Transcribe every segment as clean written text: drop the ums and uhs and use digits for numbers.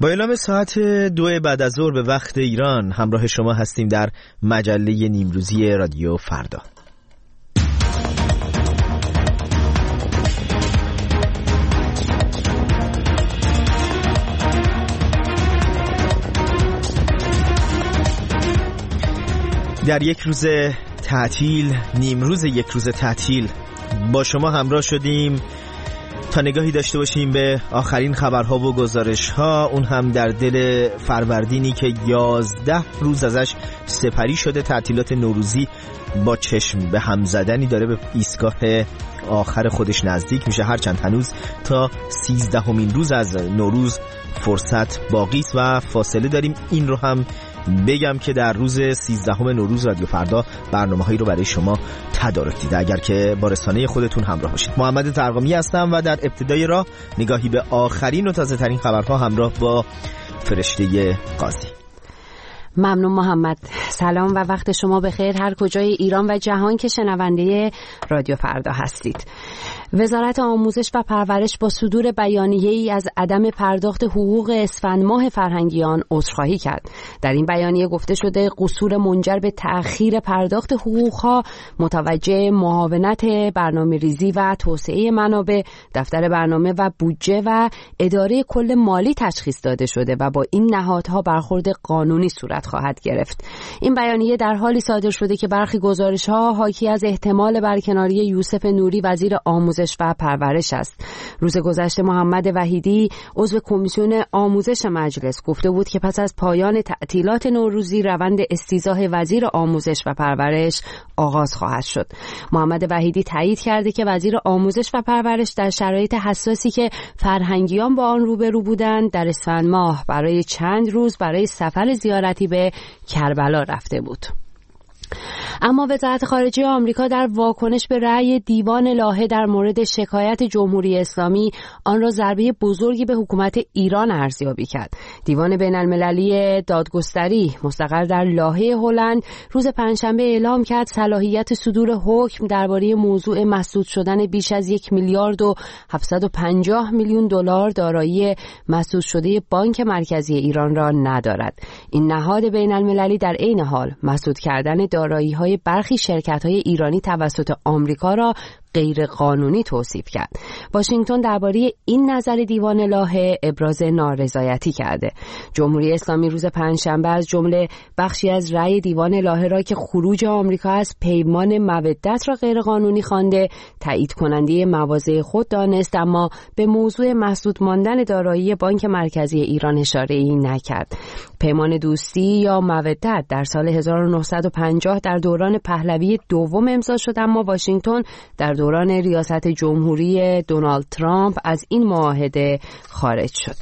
با اعلام ساعت 2 بعد از ظهر به وقت ایران همراه شما هستیم در مجله نیمروزی رادیو فردا. در یک روز تعطیل، نیمروز یک روز تعطیل، با شما همراه شدیم تا نگاهی داشته باشیم به آخرین خبرها و گزارش‌ها، اون هم در دل فروردینی که 11 روز ازش سپری شده. تعطیلات نوروزی با چشم به هم زدنی داره به ایستگاه آخر خودش نزدیک میشه، هرچند هنوز تا 13مین روز از نوروز فرصت باقی است و فاصله داریم. این رو هم بگم که در روز 13 نوروز رادیو فردا برنامه‌هایی رو برای شما تدارک دیده، اگر که با رسانه خودتون همراه باشید. محمد ترقمی هستم و در ابتدای راه نگاهی به آخرین و تازه‌ترین خبرها همراه با فرشته قاضی. ممنون محمد. سلام و وقت شما بخیر هر کجای ایران و جهان که شنونده رادیو فردا هستید. وزارت آموزش و پرورش با صدور بیانیه‌ای از عدم پرداخت حقوق اسفند ماه فرهنگیان عذرخواهی کرد. در این بیانیه گفته شده قصور منجر به تأخیر پرداخت حقوق‌ها متوجه معاونت برنامه‌ریزی و توسعه منابع، دفتر برنامه و بودجه و اداره کل مالی تشخیص داده شده و با این نهادها برخورد قانونی صورت خواهد گرفت. این بیانیه در حالی صادر شده که برخی گزارش‌ها حاکی از احتمال برکناری یوسف نوری وزیر آموزش و پرورش است. روز گذشته محمد وحیدی عضو کمیسیون آموزش مجلس گفته بود که پس از پایان تعطیلات نوروزی روند استیضاح وزیر آموزش و پرورش آغاز خواهد شد. محمد وحیدی تایید کرده که وزیر آموزش و پرورش در شرایط حساسی که فرهنگیان با آن روبرو بودند در اسفند ماه برای چند روز برای سفر زیارتی به کربلا رفته بود. اما وزارت خارجه آمریکا در واکنش به رأی دیوان لاهه در مورد شکایت جمهوری اسلامی آن را ضربه بزرگی به حکومت ایران ارزیابی کرد. دیوان بین‌المللی دادگستری مستقر در لاهه هلند روز پنجشنبه اعلام کرد صلاحیت صدور حکم درباره موضوع مسدود شدن بیش از 1,750,000,000 دلار دارایی مسدود شده بانک مرکزی ایران را ندارد. این نهاد بین‌المللی در عین حال مسدود کردن دارایی‌های برخی شرکت‌های ایرانی توسط آمریکا را غیر قانونی توصیف کرد. واشنگتن درباره این نظر دیوان لاهه ابراز نارضایتی کرده. جمهوری اسلامی روز پنجشنبه از جمله بخشی از رأی دیوان لاهه را که خروج آمریکا از پیمان مودت را غیر قانونی خوانده تایید کننده مواضع خود دانست، اما به موضوع مسدود ماندن دارایی بانک مرکزی ایران اشاره‌ای نکرد. پیمان دوستی یا مودت در سال 1950 در دوران پهلوی دوم امضا شد، اما واشنگتن در دوران ریاست جمهوری دونالد ترامپ از این معاهده خارج شد.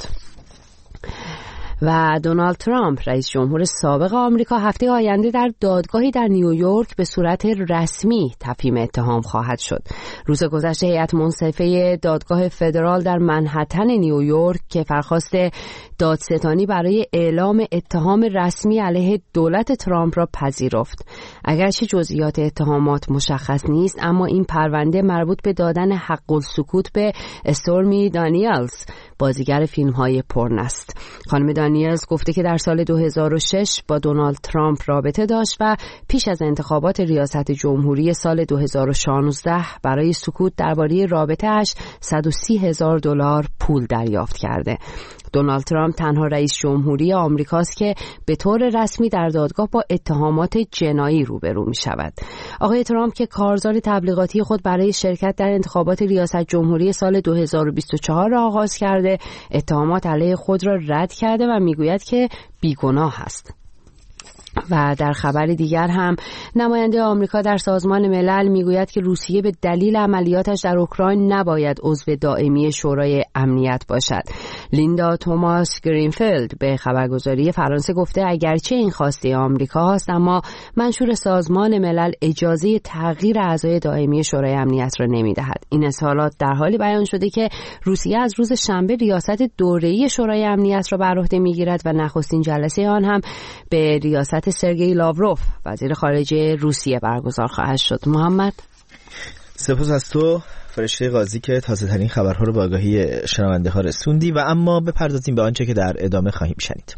و دونالد ترامپ رئیس جمهور سابق آمریکا هفته آینده در دادگاهی در نیویورک به صورت رسمی تفهیم اتهام خواهد شد. روز گذشته هیئت منصفه دادگاه فدرال در منهتن نیویورک که درخواست دادستانی برای اعلام اتهام رسمی علیه دولت ترامپ را پذیرفت. اگرچه جزئیات اتهامات مشخص نیست، اما این پرونده مربوط به دادن حق السکوت به استورمی دانیلز، بازیگر فیلم‌های پورن است. خانم دانیلز گفته که در سال 2006 با دونالد ترامپ رابطه داشت و پیش از انتخابات ریاست جمهوری سال 2016 برای سکوت درباره رابطه‌اش $130,000 پول دریافت کرده. دونالد ترامپ تنها رئیس جمهوری آمریکاست که به طور رسمی در دادگاه با اتهامات جنایی روبرو می شود. آقای ترامپ که کارزار تبلیغاتی خود برای شرکت در انتخابات ریاست جمهوری سال 2024 را آغاز کرده، اتهامات علیه خود را رد کرده و می گوید که بیگناه است. و در خبر دیگر هم نماینده آمریکا در سازمان ملل میگوید که روسیه به دلیل عملیاتش در اوکراین نباید عضو دائمی شورای امنیت باشد. لیندا توماس گرینفیلد به خبرگزاری فرانسه گفته اگرچه این خواسته آمریکا است، اما منشور سازمان ملل اجازه تغییر اعضای دائمی شورای امنیت را نمیدهد. این اظهارات در حالی بیان شده که روسیه از روز شنبه ریاست دوره‌ای شورای امنیت را بر عهده میگیرد و نخستین جلسه آن هم به ریاست سرگئی لاوروف وزیر خارجه روسیه برگزار خواهد شد. محمد، سپاس از تو فرشته قاضی که تازه ترین خبرها رو به آگاهی شنونده ها رسوندی و اما بپردازیم به آنچه که در ادامه خواهیم شنید.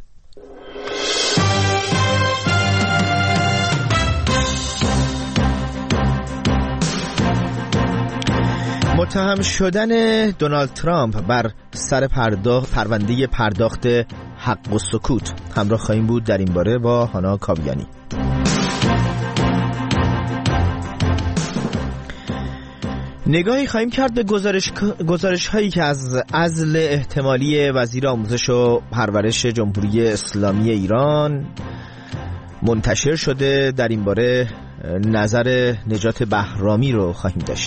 متهم شدن دونالد ترامپ بر سر پرونده پرداخت حق و سکوت. همراه خواهیم بود در این باره با هانا کاویانی. نگاهی خواهیم کرد به گزارش هایی که از عزل احتمالی وزیر آموزش و پرورش جمهوری اسلامی ایران منتشر شده. در این باره نظر نجات بهرامی رو خواهیم داشت.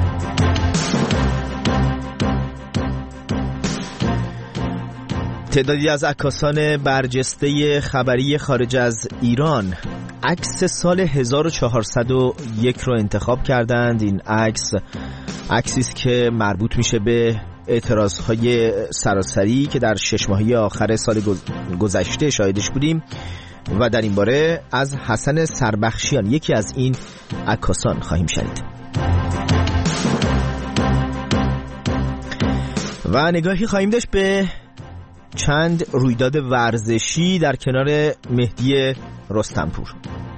تعدادی از عکاسان برجسته خبری خارج از ایران عکس سال 1401 رو انتخاب کردند. این عکسی است که مربوط میشه به اعتراضهای سراسری که در 6 ماهه آخر سال گذشته شاهدش بودیم و در این باره از حسن سربخشیان، یکی از این عکاسان، خواهیم شنید. و نگاهی خواهیم داشت به چند رویداد ورزشی در کنار مهدی رستمپور.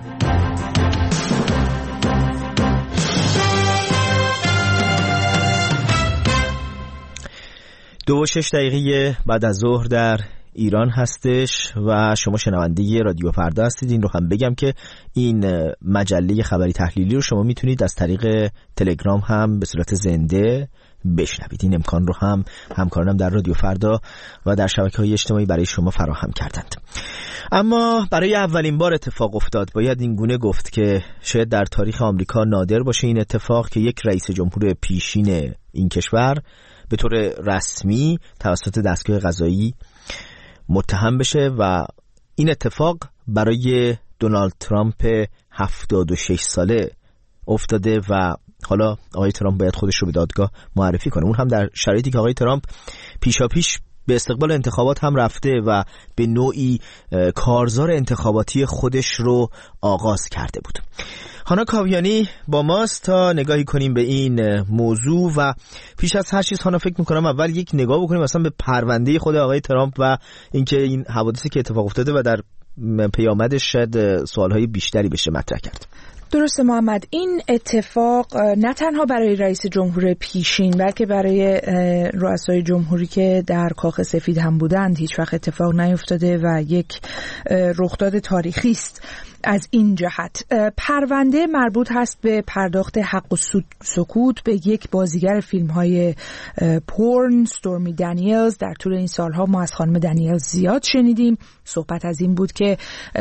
2:06 بعد از ظهر در ایران هستش و شما شنونده رادیو فردا هستید. این رو هم بگم که این مجله خبری تحلیلی رو شما میتونید از طریق تلگرام هم به صورت زنده بشنوید. این امکان رو هم همکارانم در رادیو فردا و در شبکه‌های اجتماعی برای شما فراهم کردند. اما برای اولین بار اتفاق افتاد. باید این گونه گفت که شاید در تاریخ آمریکا نادر باشه این اتفاق که یک رئیس جمهور پیشین این کشور به طور رسمی توسط دستگاه قضایی متهم بشه و این اتفاق برای دونالد ترامپ 76 ساله افتاده و حالا آقای ترامپ باید خودش رو به دادگاه معرفی کنه. اون هم در شرایطی که آقای ترامپ پیشاپیش به استقبال انتخابات هم رفته و به نوعی کارزار انتخاباتی خودش رو آغاز کرده بود. هانا کاویانی با ماست تا نگاهی کنیم به این موضوع و پیش از هر چیز هانا فکر میکنم اول یک نگاه بکنیم مثلا به پرونده خود آقای ترامپ و اینکه این حوادثی که اتفاق افتاده و در پیامدش شاید سوالهای بیشتری بشه مطرح کرد. درسته محمد، این اتفاق نه تنها برای رئیس جمهور پیشین بلکه برای رؤسای جمهوری که در کاخ سفید هم بودند هیچ وقت اتفاق نیفتاده و یک رخداد تاریخی است. از این جهت پرونده مربوط هست به پرداخت حق و سکوت به یک بازیگر فیلم‌های پورن، استورمی دنیلز. در طول این سالها ما از خانم دنیلز زیاد شنیدیم. صحبت از این بود که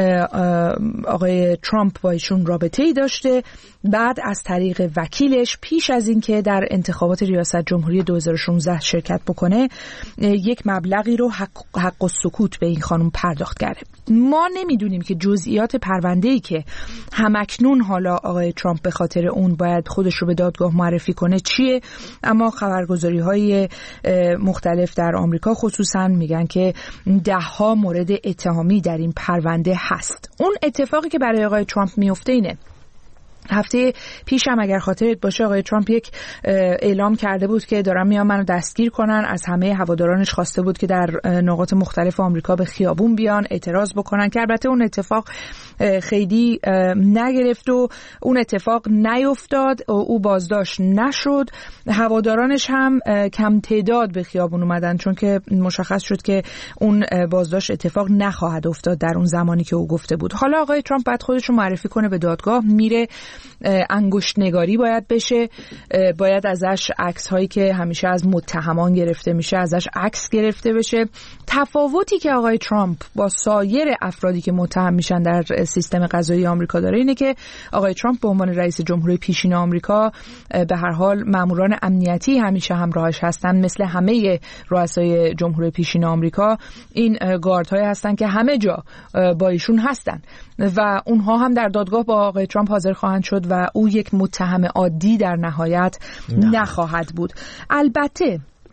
آقای ترامپ با ایشون رابطه‌ای داشته. بعد از طریق وکیلش پیش از این که در انتخابات ریاست جمهوری 2016 شرکت بکنه یک مبلغی رو حق و سکوت به این خانم پرداخت کرده. ما نمیدونیم که جزئیات پرونده‌ای که همکنون حالا آقای ترامپ به خاطر اون باید خودش رو به دادگاه معرفی کنه چیه، اما خبرگزاری‌های مختلف در آمریکا خصوصا میگن که 10 مورد اتهامی در این پرونده هست. اون اتفاقی که برای آقای ترامپ میفته اینه. هفته پیش هم اگر خاطرت باشه آقای ترامپ یک اعلام کرده بود که دارن میان منو دستگیر کنن. از همه هوادارانش خواسته بود که در نقاط مختلف آمریکا به خیابون بیان اعتراض بکنن که البته اون اتفاق خیلی نگرفت و اون اتفاق نیفتاد. او بازداشت نشد. هوادارانش هم کم تعداد به خیابون اومدن چون که مشخص شد که اون بازداشت اتفاق نخواهد افتاد در اون زمانی که او گفته بود. حالا آقای ترامپ بعد خودش رو معرفی کنه به دادگاه، میره انگشت نگاری باید بشه، باید ازش عکس هایی که همیشه از متهمان گرفته میشه ازش عکس گرفته بشه. تفاوتی که آقای ترامپ با سایر افرادی که متهم میشن در سیستم قضایی آمریکا داره اینه که آقای ترامپ به عنوان رئیس جمهور پیشین آمریکا به هر حال ماموران امنیتی همیشه همراهش هستن. مثل همه رؤسای جمهور پیشین آمریکا این گاردهای هستن که همه جا با ایشون هستن و اونها هم در دادگاه با آقای ترامپ حاضر خواهند شد و او یک متهم عادی در نهایت نخواهد بود. البته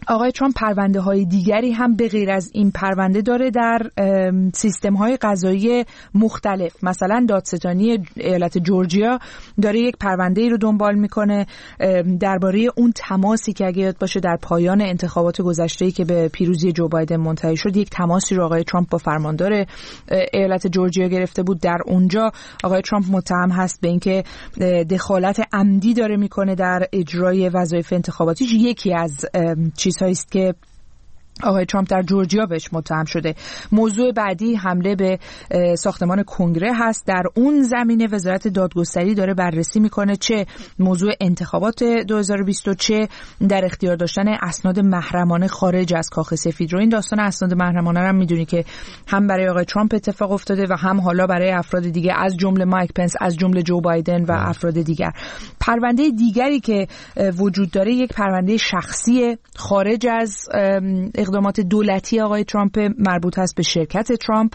آقای ترامپ پرونده های دیگری هم به غیر از این پرونده داره در سیستم های قضایی مختلف. مثلا دادستانی ایالت جورجیا داره یک پرونده ای رو دنبال میکنه درباره اون تماسی که اگه یاد باشه در پایان انتخابات گذشته‌ای که به پیروزی جو بایدن منتهی شد، یک تماسی رو آقای ترامپ با فرماندار ایالت جورجیا گرفته بود. در اونجا آقای ترامپ متهم هست به اینکه دخالت عمدی داره میکنه در اجرای وظایف انتخاباتیش. یکی از چیزهایی است که آقای ترامپ در جورجیا بهش متهم شده. موضوع بعدی حمله به ساختمان کنگره هست. در اون زمینه وزارت دادگستری داره بررسی میکنه چه موضوع انتخابات 2020 و چه در اختیار داشتن اسناد محرمانه خارج از کاخ سفید رو. این داستان اسناد محرمانه رو هم میدونی که هم برای آقای ترامپ اتفاق افتاده و هم حالا برای افراد دیگه، از جمله مایک پنس، از جمله جو بایدن و افراد دیگر. پرونده دیگری که وجود داره یک پرونده شخصی خارج از اقدامات دولتی آقای ترامپ، مربوط هست به شرکت ترامپ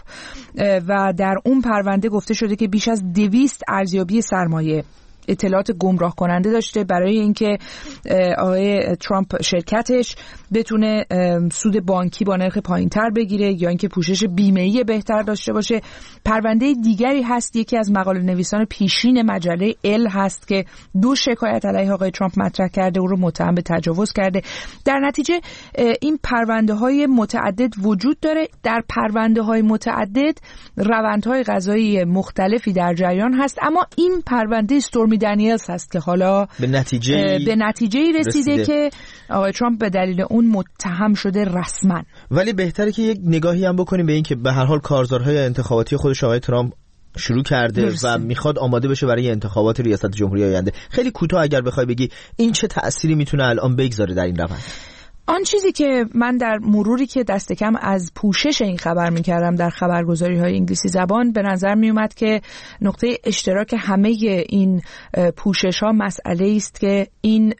و در اون پرونده گفته شده که بیش از 200 ارزیابی سرمایه اطلاعات گمراه کننده داشته برای اینکه آقای ترامپ شرکتش بتونه سود بانکی با نرخ پایینتر بگیره یا اینکه پوشش بیمه‌ای بهتر داشته باشه. پرونده دیگری هست، یکی از مقاله نویسان پیشین مجله ال هست که 2 شکایت علیه آقای ترامپ مطرح کرده، او رو متهم به تجاوز کرده. در نتیجه این پرونده‌های متعدد وجود داره. در پرونده‌های متعدد روندهای قضایی مختلفی در جریان هست، اما این پرونده استورمی دانیلز هست که حالا به نتیجه رسیده که آقای ترامپ به دلیل اون متهم شده رسما. ولی بهتره که یک نگاهی هم بکنیم به این که به هر حال کارزارهای انتخاباتی خودش آقای ترامپ شروع کرده و میخواد آماده بشه برای انتخابات ریاست جمهوری آینده. خیلی کوتاه اگر بخوای بگی این چه تأثیری میتونه الان بگذاره در این روند؟ آن چیزی که من در مروری که دست کم از پوشش این خبر میکردم در خبرگزاری‌های انگلیسی زبان، به نظر میومد که نقطه اشتراک همه این پوشش‌ها مسئله است که این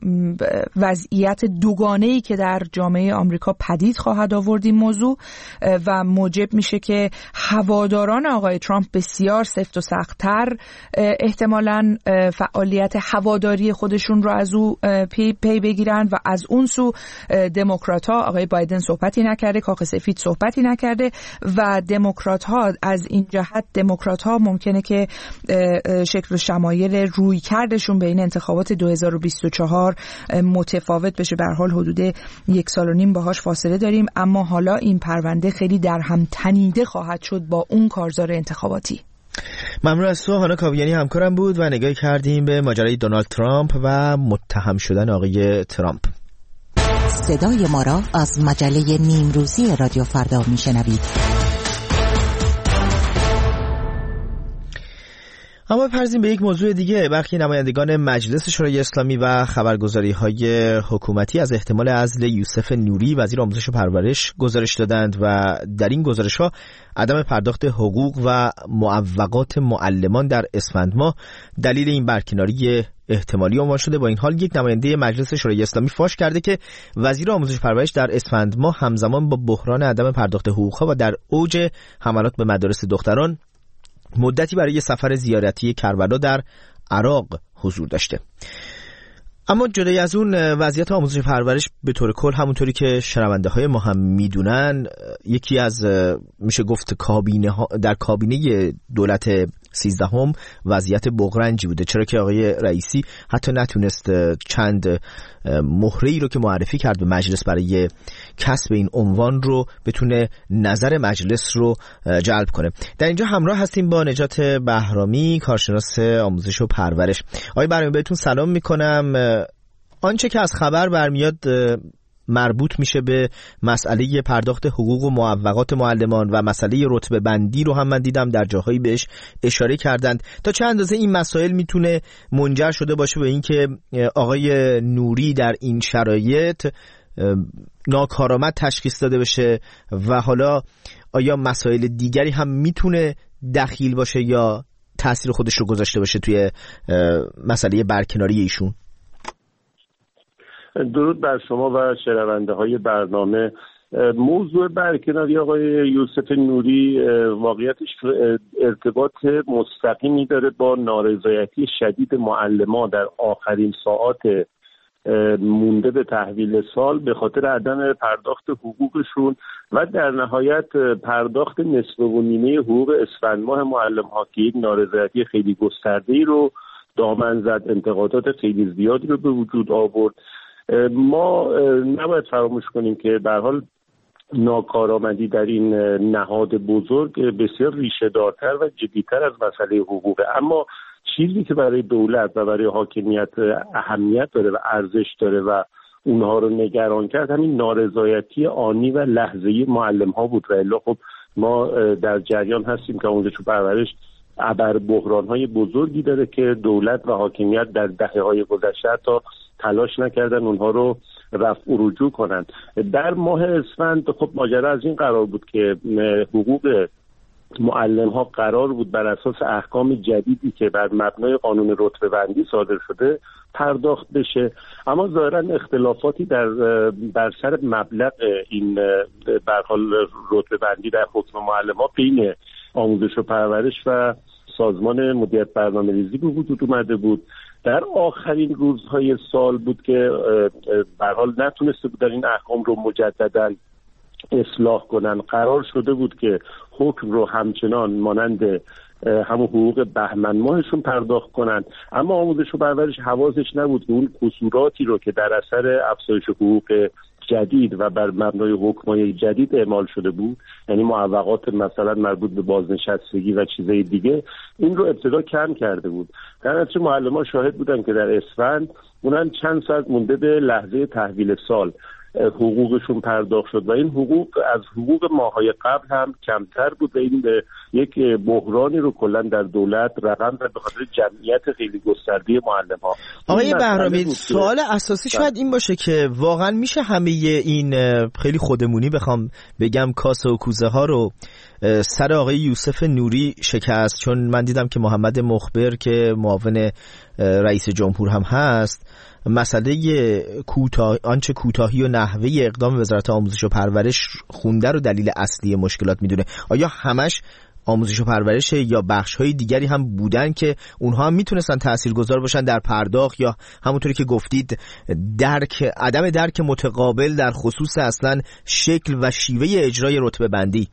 وضعیت دوگانه‌ای که در جامعه آمریکا پدید خواهد آورد این موضوع و موجب میشه که هواداران آقای ترامپ بسیار سفت و سخت‌تر احتمالاً فعالیت هواداری خودشون رو از او پی بگیرن و از اون سو دموکرات‌ها، آقای بایدن صحبتی نکرده، کاخ سفید صحبتی نکرده و دموکرات‌ها از این جهت دموکرات‌ها ممکنه که شکل و شمایل رویکردشون بین انتخابات 2024 متفاوت بشه. به هر حال حدود 1.5 سال باهاش فاصله داریم، اما حالا این پرونده خیلی در هم تنیده خواهد شد با اون کارزار انتخاباتی. ممنون از تو. هانا کاویانی همکارم بود و نگاهی کردیم به ماجرای دونالد ترامپ و متهم شدن آقای ترامپ. صدای ما را از مجله نیمروزی رادیو فردا میشنوید. اما بپردازیم به یک موضوع دیگه. برخی نمایندگان مجلس شورای اسلامی و خبرگزاری‌های حکومتی از احتمال عزل یوسف نوری وزیر آموزش و پرورش گزارش دادند و در این گزارش‌ها عدم پرداخت حقوق و معوقات معلمان در اسفند ماه دلیل این برکناری احتمالی عنوان شده. با این حال یک نماینده مجلس شورای اسلامی فاش کرده که وزیر آموزش و پرورش در اسفند ماه همزمان با بحران عدم پرداخت حقوق‌ها و در اوج حملات به مدارس دختران مدتی برای سفر زیارتی کربلا در عراق حضور داشته. اما جدای از اون وضعیت آموزش و پرورش به طور کل همونطوری که شنونده های ما هم میدونن یکی از میشه گفت در کابینه دولت 13 وضعیت بغرنجی بوده، چرا که آقای رئیسی حتی نتونست چند مهره‌ای رو که معرفی کرد به مجلس برای کسب این عنوان رو بتونه نظر مجلس رو جلب کنه. در اینجا همراه هستیم با نجات بهرامی، کارشناس آموزش و پرورش. آقای بهرامی بهتون سلام میکنم. آنچه که از خبر برمیاد مربوط میشه به مسئله پرداخت حقوق و معوقات معلمان و مسئله رتبه بندی رو هم من دیدم در جاهایی بهش اشاره کردند. تا چه اندازه این مسائل میتونه منجر شده باشه به اینکه آقای نوری در این شرایط ناکارآمد تشخیص داده بشه و حالا آیا مسائل دیگری هم میتونه دخیل باشه یا تاثیر خودش رو گذاشته باشه توی مسئله برکناری ایشون؟ درود بر شما و شنونده های برنامه. موضوع برکناری آقای یوسف نوری واقعیتش ارتباط مستقیمی داره با نارضایتی شدید معلمان در آخرین ساعات مونده به تحویل سال به خاطر عدم پرداخت حقوقشون و در نهایت پرداخت نصف و نیمه حقوق اسفند ماه معلم‌ها که یک نارضایتی خیلی گسترده‌ای رو دامن زد، انتقادات خیلی زیادی رو به وجود آورد. ما نباید فراموش کنیم که به هر حال ناکارآمدی در این نهاد بزرگ بسیار ریشه دارتر و جدی‌تر از مسئله حقوقه، اما چیزی که برای دولت و برای حاکمیت اهمیت داره و ارزش داره و اونها رو نگران کرد همین نارضایتی آنی و لحظه‌ای معلم‌ها بود. و الا خب ما در جریان هستیم که آموزش و پرورش ابر بحران‌های بزرگی داره که دولت و حاکمیت در دهه‌های گذشته تا تلاش نکردن اونها رو رفع و رجوع کنند. در ماه اسفند خب ماجرا از این قرار بود که حقوق معلم‌ها قرار بود بر اساس احکام جدیدی که بر مبنای قانون رتبه‌بندی صادر شده پرداخت بشه، اما ظاهراً اختلافاتی بر سر مبلغ این به هر حال رتبه‌بندی در حکم معلم‌ها بین آموزش و پرورش و سازمان مدیریت برنامه‌ریزی به وجود اومده بود. در آخرین روزهای سال بود که به هر حال نتونسته بودن این احکام رو مجدداً اصلاح کنن. قرار شده بود که حکم رو همچنان مانند همون حقوق بهمن ماهشون پرداخت کنن، اما آموزش و پرورش حواسش نبود که اون قصوراتی رو که در اثر افزایش حقوق جدید و بر مبنای حکم‌های جدید اعمال شده بود، یعنی معوقات مثلا مربوط به بازنشستگی و چیزهای دیگه، این رو ابتدا کم کرده بود. در نتیجه معلمان شاهد بودن که در اسفند اونن چند ساعت مونده به لحظه تحویل سال حقوقشون پرداخت شد و این حقوق از حقوق ماهای قبل هم کمتر بود و این به یک بحرانی رو کلا در دولت رقم زد به خاطر جمعیت خیلی گسترده معلم‌ها. آقای بهرامی، سوال اساسی شاید این باشه که واقعا میشه همه این خیلی خودمونی بخوام بگم کاسه و کوزه ها رو سر آقای یوسف نوری شکست؟ چون من دیدم که محمد مخبر که معاون رئیس جمهور هم هست مسئله آنچه کوتاهی و نحوه اقدام وزارت آموزش و پرورش خونده رو دلیل اصلی مشکلات میدونه. آیا همش آموزش و پرورش یا بخش‌های دیگری هم بودن که اونها هم میتونستن تاثیرگذار باشن در پرداخت، یا همونطوری که گفتید عدم درک متقابل در خصوص اصلا شکل و شیوه اجرای رتبه بندی؟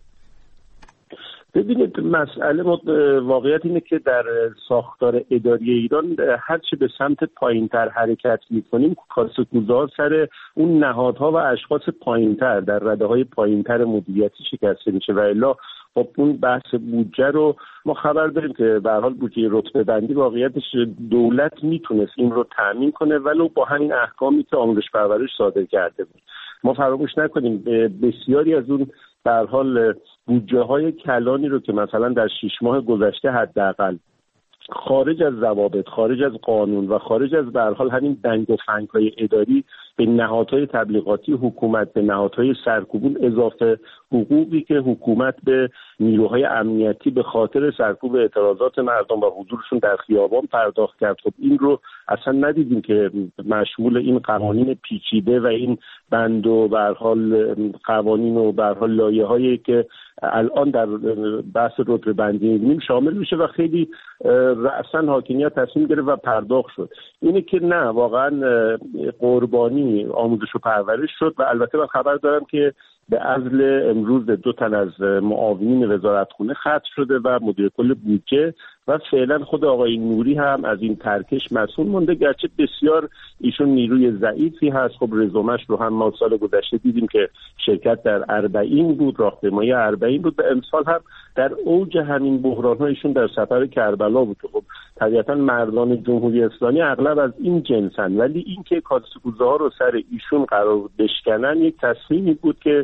ببینید، مسئله واقعیت اینه که در ساختار اداری ایران هرچه به سمت پایین‌تر حرکت می‌کنیم کاسه کوزه‌ها سر اون نهادها و اشخاص پایین‌تر در رده‌های پایین‌تر مدیریتی شکسته میشه و الا خب اون بحث بودجه رو ما خبر داریم که به هر حال بودجه رتبه بندی واقعیتش دولت میتونست این رو تامین کنه ولو با همین احکامی که آموزش پرورش صادر کرده بود. ما فراموش نکنیم بسیاری از اون به هر حال بودجه های کلانی رو که مثلا در 6 ماه گذشته حداقل خارج از ضوابط، خارج از قانون و خارج از به هر حال همین دنگ و فنگ‌های اداری به نهادهای تبلیغاتی حکومت، به نهادهای سرکوبون اضافه حقوقی که حکومت به نیروهای امنیتی به خاطر سرکوب اعتراضات مردم و حضورشون در خیابان پرداخت کرد، خب این رو اصلا ندیدیم که مشمول این قوانین پیچیده و این بند و به هر حال قوانین و به هر حال لایه‌هایی که الان در بحث رتبه بندی می‌بینیم شامل میشه و خیلی رأساً حاکمیت تصمیم گرفت و پرداخت شد. اینه که نه، واقعا قربانی آموزش و پرورش شد و البته من خبر دارم که به عزل امروز 2 تن از معاونین وزارتخونه ختم شده و مدیر کل بودجه و فعلا خود آقای نوری هم از این ترکش مسئول مونده، گرچه بسیار ایشون نیروی ضعیفی هست. خب رزومش رو هم ما سال گذشته دیدیم که شرکت در 40 بود، راهپیمایی 40 بود و امسال هم در اوج همین بحران‌ها ایشون در سفر کربلا بود. خب طبیعتا مردان جمهوری اسلامی اغلب از این جنسن، ولی این که کاسه‌کوزه‌ها رو سر ایشون قرار بود بشکنن یک تصمیمی بود که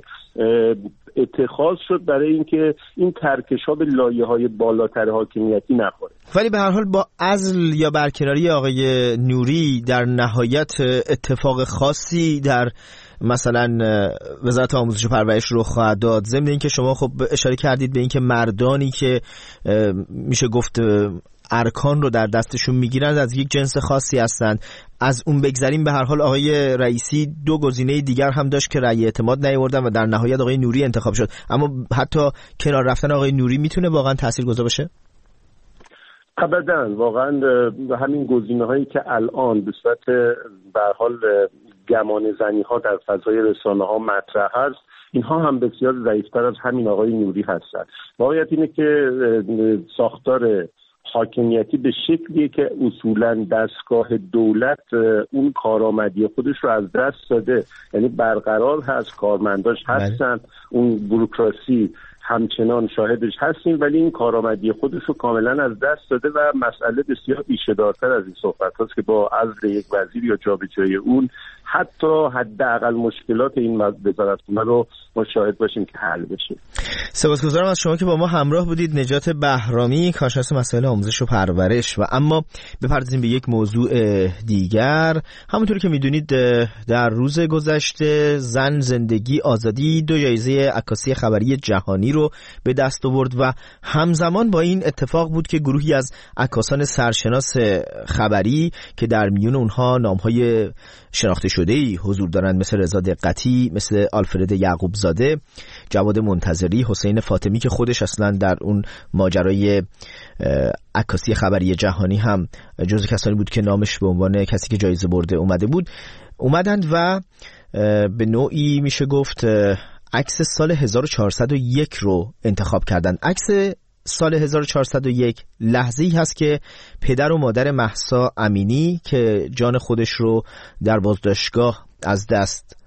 اتخاذ شد برای اینکه این ترکش‌ها به لایه‌های بالاتر حاکمیتی نخوره. ولی به هر حال با عزل یا برکناری آقای نوری در نهایت اتفاق خاصی در مثلا وزارت آموزش و پرورش رو خواهد داد؟ ضمن اینکه شما خب اشاره کردید به اینکه مردانی که میشه گفت ارکان رو در دستشون میگیرند از یک جنس خاصی هستند. از اون بگذریم به هر حال آقای رئیسی 2 گزینه دیگر هم داشت که رأی اعتماد نیاوردن و در نهایت آقای نوری انتخاب شد، اما حتی کنار رفتن آقای نوری میتونه واقعا تاثیرگذار باشه؟ ابداً، واقعا همین گزینه‌هایی که الان به صورت به هر حال گمان زنی‌ها در فضای رسانه‌ها مطرح هست، اینها هم بسیار ضعیف‌تر از همین آقای نوری هستند. واقعیت اینه که ساختار حاکمیتی به شکلیه که اصولاً دستگاه دولت اون کارآمدی خودش رو از دست داده، یعنی برقرار هست، کارمنداش هستن، اون بوروکراسی همچنان شاهدش هستیم، ولی این کارآمدی خودش رو کاملا از دست داده و مسئله بسیار بیشه‌دارتر از این صحبت هست که با عزل یک وزیر یا جابجایی اون حتی حداقل مشکلات این وزارتخونه رو ما شاهد باشیم که حل بشه. سپاسگزارم از شما که با ما همراه بودید. نجات بهرامی، کارشناس مسائل آموزش و پرورش. و اما بپردازیم به یک موضوع دیگر. همونطور که میدونید در روز گذشته زن، زندگی، آزادی 2 جایزه عکاسی خبری جهانی رو به دست آورد و همزمان با این اتفاق بود که گروهی از عکاسان سرشناس خبری که در میون اونها نام‌های شناخته شده‌ای حضور دارند، مثل رضا دقتی، مثل آلفرد یعقوب زاده، جواد منتظری، حسین فاطمی که خودش اصلا در اون ماجرای عکاسی خبری جهانی هم جزو کسانی بود که نامش به عنوان کسی که جایزه برده اومدند و به نوعی میشه گفت عکس سال 1401 رو انتخاب کردن. عکس سال 1401 لحظه‌ای هست که پدر و مادر مهسا امینی که جان خودش رو در بازداشتگاه از دست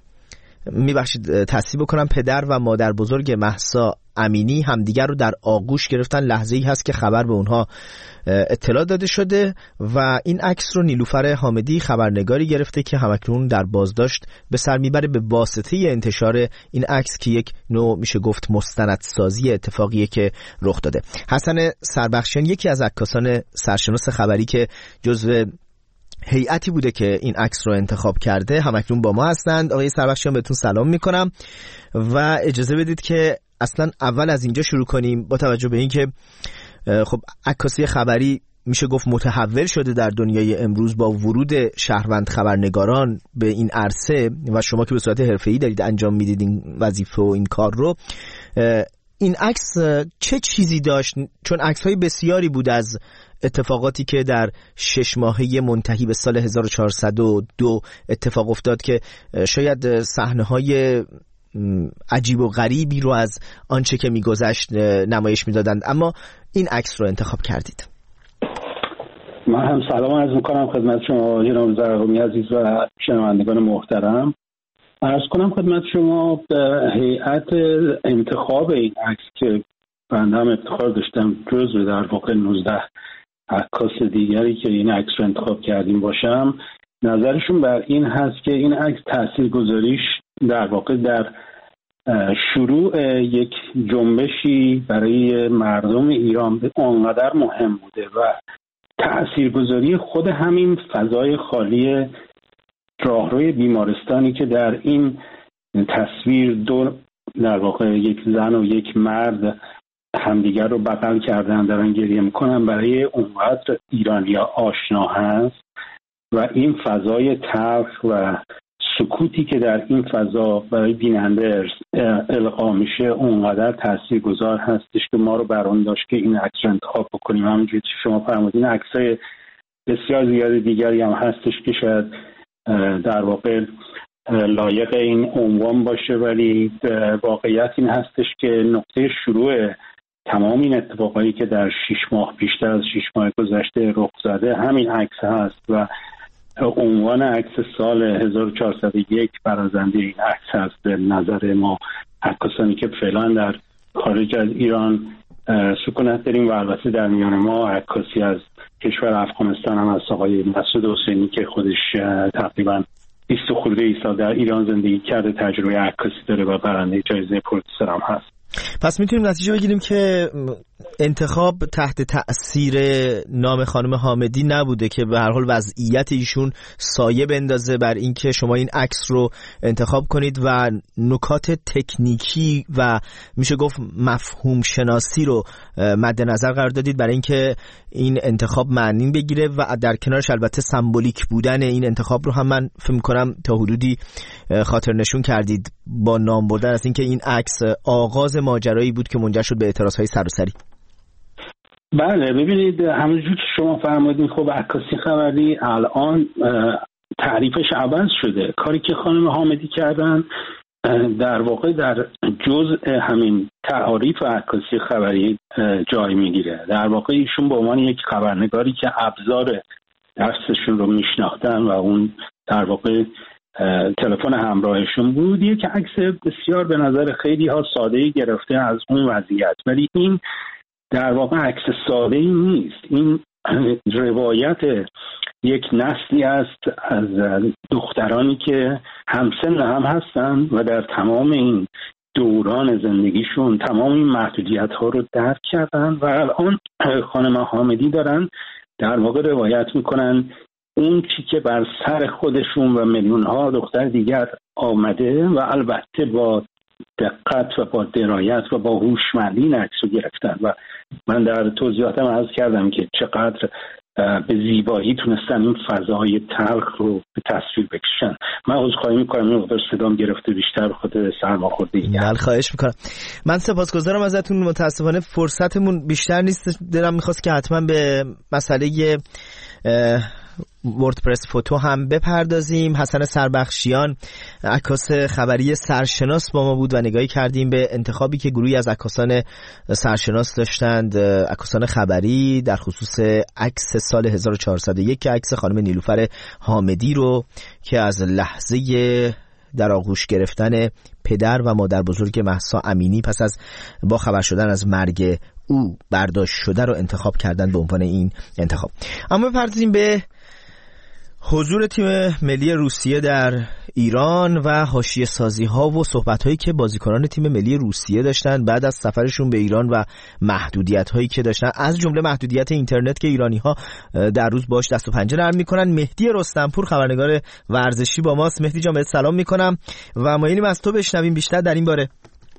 تصحیح بکنم، پدر و مادر بزرگ مهسا امینی همدیگر رو در آغوش گرفتن. لحظه‌ای هست که خبر به اونها اطلاع داده شده و این عکس رو نیلوفر حامدی خبرنگاری گرفته که همکنون در بازداشت به سر میبره به واسطه انتشار این عکس که یک نوع میشه گفت مستندسازی اتفاقیه که رخ داده. حسن سربخشیان یکی از عکاسان سرشناس خبری که جزو هیئتی بوده که این عکس رو انتخاب کرده همکنون با ما هستند. آقای سربخشیان بهتون سلام میکنم و اجازه بدید که اصلا اول از اینجا شروع کنیم. با توجه به اینکه خب عکاسی خبری میشه گفت متحول شده در دنیای امروز با ورود شهروند خبرنگاران به این عرصه و شما که به صورت حرفه‌ای دارید انجام میدید این وظیفه و این کار رو، این عکس چه چیزی داشت؟ چون عکس‌های بسیاری بود از اتفاقاتی که در 6 ماهه منتهی به سال 1402 اتفاق افتاد که شاید صحنه‌های عجیب و غریبی رو از آنچه که میگذشت نمایش میدادند، اما این عکس رو انتخاب کردید. من هم سلام عرض میکنم خدمت شما جناب زرقامی عزیز و شنوندگان محترم. عرض کنم خدمت شما به هیئت انتخاب این عکس که بنده هم افتخار داشتم جزو در واقع 19 عکاس دیگری که این عکس رو انتخاب کردیم باشم، نظرشون بر این هست که این عکس تاثیرگذاریش در واقع در شروع یک جنبشی برای مردم ایران آنقدر مهم بوده و تاثیرگذاری خود همین فضای خالی راهروی بیمارستانی که در این تصویر دو در واقع یک زن و یک مرد همدیگر رو بغل کردن دارن گریه میکنن برای اونقدر ایرانیا آشنا هست و این فضای تلخ و سکوتی که در این فضا برای بیننده القا میشه اونقدر تاثیرگذار هستش که ما رو بران داشت که این عکس رو انتخاب بکنیم. همونجوری که شما فرمودین عکسای بسیار زیاد دیگری هم هستش که شاید در واقع لایق این عنوان باشه، ولی واقعیت این هستش که نقطه شروع تمام این اتفاقایی که در 6 ماه بیشتر از 6 ماه گذشته رخ زده همین عکس هست و عنوان عکس سال 1401 برازنده این عکس هست. به نظر ما عکاسانی که فعلا در خارج از ایران سکونت داریم و البته در میان ما عکاسی از کشور افغانستان هم از آقای مسعود حسینی که خودش تقریبا 20 خورده سال در ایران زندگی کرده، تجربه عکاسی داره و برنده جایزه پولیتزر هم هست. پس میتونیم نتیجه بگیریم که انتخاب تحت تأثیر نام خانم حامدی نبوده که به هر حال وضعیت ایشون سایه بندازه بر اینکه شما این عکس رو انتخاب کنید و نکات تکنیکی و میشه گفت مفهوم شناسی رو مد نظر قرار دادید برای اینکه این انتخاب معنی بگیره و در کنارش البته سمبولیک بودن این انتخاب رو هم من فکر می‌کنم تا حدودی خاطر نشون کردید با نام بردن از اینکه این عکس آغاز ماجرایی بود که منجر شد به اعتراض‌های سراسری. بله ببینید همونجور که شما فرمودین خب عکاسی خبری الان تعریفش عوض شده. کاری که خانم حامدی کردن در واقع در جزء همین تعریف عکاسی خبری جای میگیره. در واقع ایشون به عنوان یک خبرنگاری که ابزار درسشون رو میشناختن و اون در واقع تلفن همراهشون بود، یک عکس بسیار به نظر خیلی ها ساده‌ای گرفته از اون وضعیت، ولی این در واقع عکس ساده‌ای نیست. این روایت یک نسلی است از دخترانی که همسن هم هستن و در تمام این دوران زندگیشون تمام این محدودیت ها رو درک کردن و الان خانم حامدی دارن در واقع روایت میکنن اون چی که بر سر خودشون و میلیون ها دختر دیگر آمده و البته با دقت و با درایت و با هوشمندی این عکس رو گرفتن و من در توضیحاتم عرض کردم که چقدر به زیبایی تونستن این فضاهای تلخ رو به تصویر بکشن. من عذرخواهی میکنم این مقدار صدام گرفته بیشتر به خاطر سرماخوردگی. بله خواهش میکنم. من سپاسگزارم ازتون. متاسفانه فرصتمون بیشتر نیست. دلم میخواست که حتما به مسئله وردپرس فوتو هم بپردازیم. حسن سربخشیان عکاس خبری سرشناس با ما بود و نگاهی کردیم به انتخابی که گروهی از عکاسان سرشناس داشتند، عکاسان خبری، در خصوص عکس سال 1401 که عکس خانم نیلوفر حامدی رو که از لحظه در آغوش گرفتن پدر و مادر بزرگ مهسا امینی پس از با خبر شدن از مرگ او برداشت شده رو انتخاب کردن به عنوان این انتخاب. اما بپردازیم به حضور تیم ملی روسیه در ایران و حاشیه سازی ها و صحبت هایی که بازیکنان تیم ملی روسیه داشتن بعد از سفرشون به ایران و محدودیت هایی که داشتن، از جمله محدودیت اینترنت که ایرانی ها در روز باش دست و پنجه نرم میکنن. مهدی رستمپور خبرنگار ورزشی با ماست. مهدی جان بهت سلام میکنم و مایلیم از تو بشنویم بیشتر در این باره.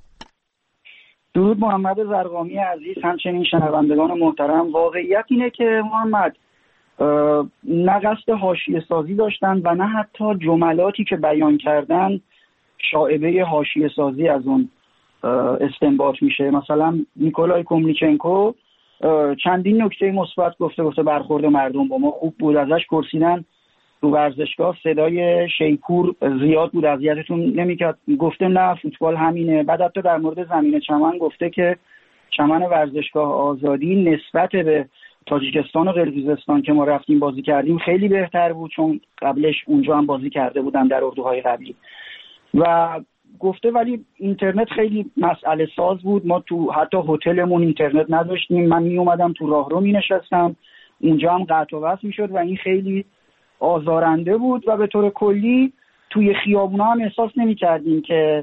درود محمد زرقامی عزیز، همچنین شنوندگان محترم. واقعیت اینه که محمد نه قصد حاشیه سازی داشتن و نه حتی جملاتی که بیان کردن شائبه حاشیه سازی از اون استنباط میشه. مثلا نیکولای کومنیچنکو چندین نکته مثبت گفته برخورد مردم با ما خوب بود. ازش پرسیدن تو ورزشگاه صدای شیپور زیاد بود اذیتتون نمیکرد؟ گفته نه فوتبال همینه. بعد حتی در مورد زمین چمن گفته که چمن ورزشگاه آزادی نسبت به تاجیکستان و قرقیزستان که ما رفتیم بازی کردیم خیلی بهتر بود، چون قبلش اونجا هم بازی کرده بودن در اردوهای قبلی. و گفته ولی اینترنت خیلی مسئله ساز بود، ما تو حتی هتلمون اینترنت نداشتیم، من می اومدم تو راهرو می نشستم اونجا هم قطع و وصل می شد و این خیلی آزارنده بود و به طور کلی توی خیابونا هم احساس نمی کردیم که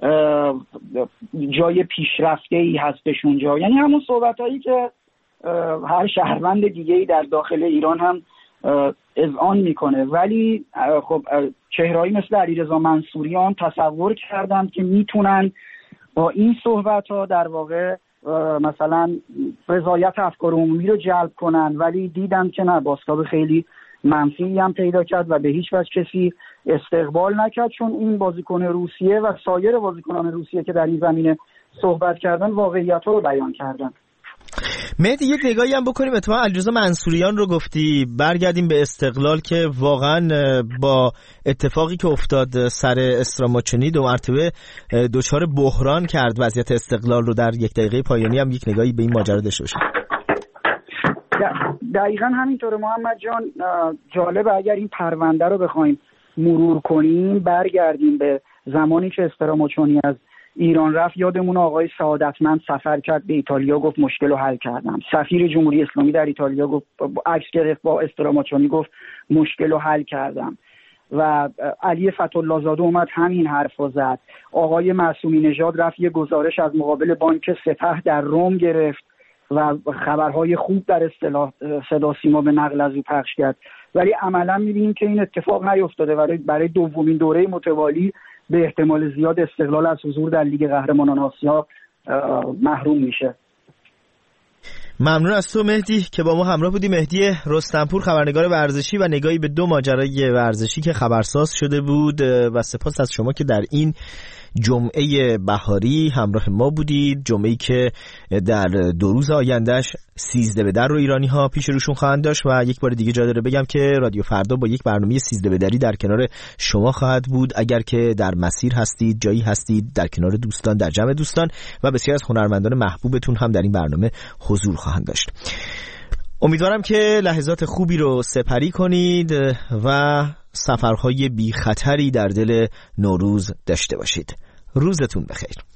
جای پیشرفته ای هستش اونجا. یعنی همون صحبت هایی که هر شهروند دیگه‌ای در داخل ایران هم اذعان میکنه. ولی خب چهرهایی مثل علیرضا منصوریان تصور کردند که میتونن با این صحبت‌ها در واقع مثلا رضایت افکار عمومی رو جلب کنن، ولی دیدن که نه، بازتاب خیلی منفی هم پیدا کرد و به هیچ وجه کسی استقبال نکرد، چون این بازیکن روسیه و سایر بازیکنان روسیه که در این زمینه صحبت کردن واقعیت‌ها رو بیان کردن. مهدی یک نگاهی هم بکنیم، اتفاقا علیرضا منصوریان رو گفتی، برگردیم به استقلال که واقعا با اتفاقی که افتاد سر استراماچونی دو مرتبه دچار بحران کرد وضعیت استقلال رو. در یک دقیقه پایانی هم یک نگاهی به این ماجرا داشته باشیم. دقیقاً همینطوره محمد جان. جالبه اگر این پرونده رو بخوایم مرور کنیم، برگردیم به زمانی که استراماچونی از ایران رفت، یادمون آقای سعادتمند سفر کرد به ایتالیا، گفت مشکل رو حل کردم. سفیر جمهوری اسلامی در ایتالیا گفت، عکس گرفت با استراماچونی، گفت مشکل رو حل کردم. و علی فتح‌الله زاده اومد همین حرفو زد. آقای معصومی نژاد رفت یه گزارش از مقابل بانک سپه در روم گرفت و خبرهای خوب در اصطلاح صدا سیما به نقل از او پخش کرد. ولی عملا می‌بینیم که این اتفاق نیفتاده. برای دومین دوره متوالی به احتمال زیاد استقلال از حضور در لیگ قهرمانان آسیا محروم میشه. ممنون از تو مهدی که با ما همراه بودی. مهدی رستمپور، خبرنگار ورزشی و نگاهی به 2 ماجرای ورزشی که خبرساز شده بود، و سپاس از شما که در این جمعه بهاری همراه ما بودید. جمعه‌ای که در 2 روز آیندهش 13 به در رو ایرانی ها پیش روشون خواهند داشت و یک بار دیگه جا داره بگم که رادیو فردا با یک برنامه 13 به دری در کنار شما خواهد بود. اگر که در مسیر هستید، جایی هستید، در کنار دوستان، در جمع دوستان و بسیار از هنرمندان محبوبتون هم در این برنامه حضور خواهند داشت. امیدوارم که لحظات خوبی رو سپری کنید و سفرهای بی خطری در دل نوروز داشته باشید. روزتون بخیر.